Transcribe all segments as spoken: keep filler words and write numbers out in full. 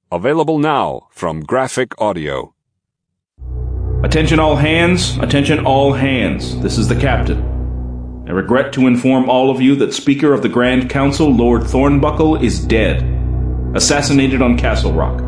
Available now from Graphic Audio. Attention all hands, attention all hands. This is the captain. I regret to inform all of you that Speaker of the Grand Council, Lord Thornbuckle, is dead. Assassinated on Castle Rock.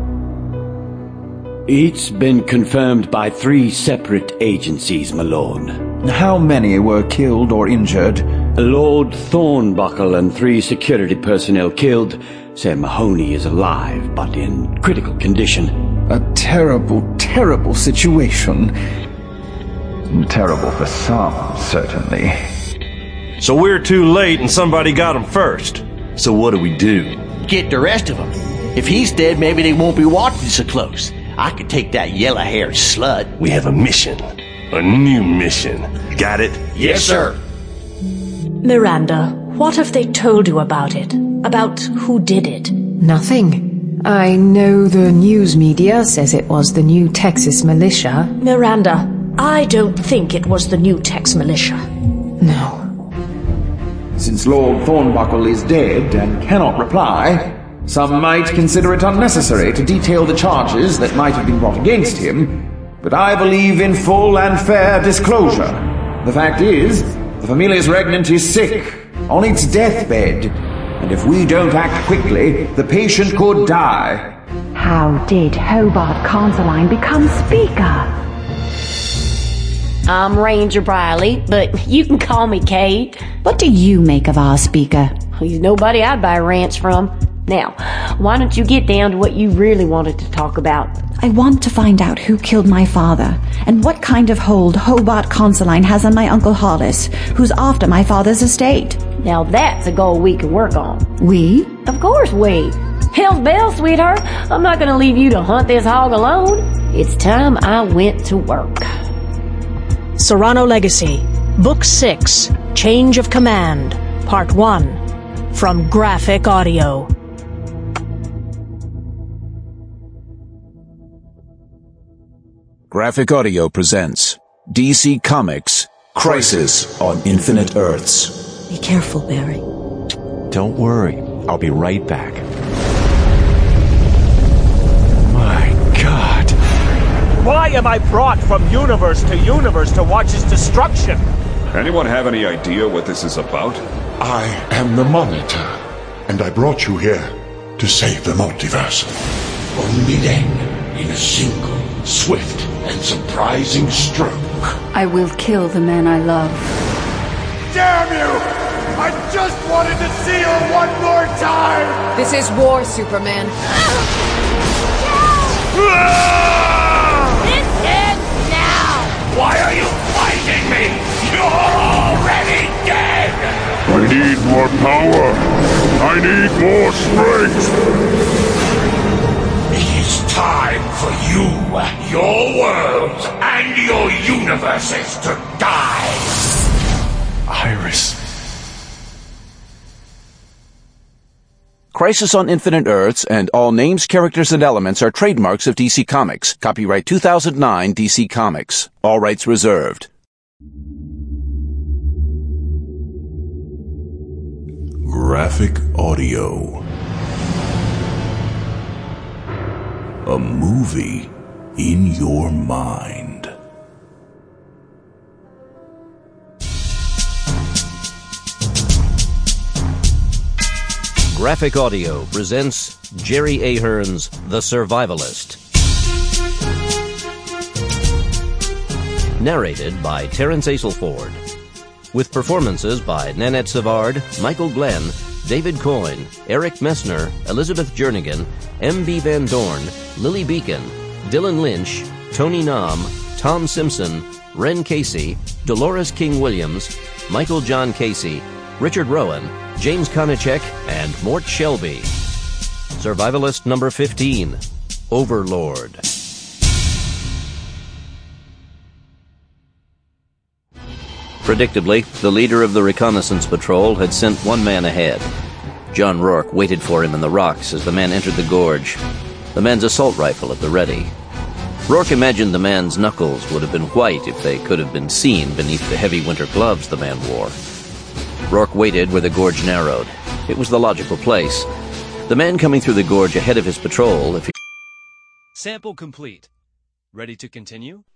It's been confirmed by three separate agencies, my lord. How many were killed or injured? Lord Thornbuckle and three security personnel killed. Sir Mahoney is alive, but in critical condition. A terrible, terrible situation. Terrible for some, certainly. So we're too late and somebody got him first. So what do we do? Get the rest of them. If he's dead, maybe they won't be watching so close. I could take that yellow-haired slut. We have a mission. A new mission. Got it? Yes, sir. Miranda, what have they told you about it? About who did it? Nothing. I know the news media says it was the New Texas Militia. Miranda, I don't think it was the New Tex Militia. No. Since Lord Thornbuckle is dead and cannot reply, some might consider it unnecessary to detail the charges that might have been brought against him, but I believe in full and fair disclosure. The fact is, the Familius Regnant is sick, on its deathbed, and if we don't act quickly, the patient could die. How did Hobart Consoline become Speaker? I'm Ranger Briley, but you can call me Kate. What do you make of our Speaker? He's nobody I'd buy a ranch from. Now, why don't you get down to what you really wanted to talk about? I want to find out who killed my father, and what kind of hold Hobart Consoline has on my Uncle Hollis, who's after my father's estate. Now that's a goal we can work on. We? Of course we. Hell's bells, sweetheart. I'm not gonna leave you to hunt this hog alone. It's time I went to work. Serrano Legacy, Book six, Change of Command, Part one, from Graphic Audio. Graphic Audio presents D C Comics Crisis on Infinite Earths. Be careful, Barry. Don't worry, I'll be right back. My God. Why am I brought from universe to universe to watch its destruction? Anyone have any idea what this is about? I am the Monitor, and I brought you here to save the multiverse. Only then, in a single, swift, and surprising stroke. I will kill the man I love. Damn you! I just wanted to see her one more time! This is war, Superman. It ends now! Why are you fighting me? You're already dead! I need more power. I need more strength. It is time for you, your world, and your universes to die! Iris. Crisis on Infinite Earths and all names, characters, and elements are trademarks of D C Comics. Copyright two thousand nine D C Comics. All rights reserved. Graphic Audio. A movie in your mind. Graphic Audio presents Jerry Ahern's The Survivalist. Narrated by Terence Aselford. With performances by Nanette Savard, Michael Glenn, David Coyne, Eric Messner, Elizabeth Jernigan, M B Van Dorn, Lily Beacon, Dylan Lynch, Tony Nam, Tom Simpson, Ren Casey, Dolores King-Williams, Michael John Casey, Richard Rowan, James Konachek, and Mort Shelby. Survivalist number fifteen, Overlord. Predictably, the leader of the reconnaissance patrol had sent one man ahead. John Rourke waited for him in the rocks as the man entered the gorge, the man's assault rifle at the ready. Rourke imagined the man's knuckles would have been white if they could have been seen beneath the heavy winter gloves the man wore. Rourke waited where the gorge narrowed. It was the logical place. The man coming through the gorge ahead of his patrol, if he Sample complete. Ready to continue?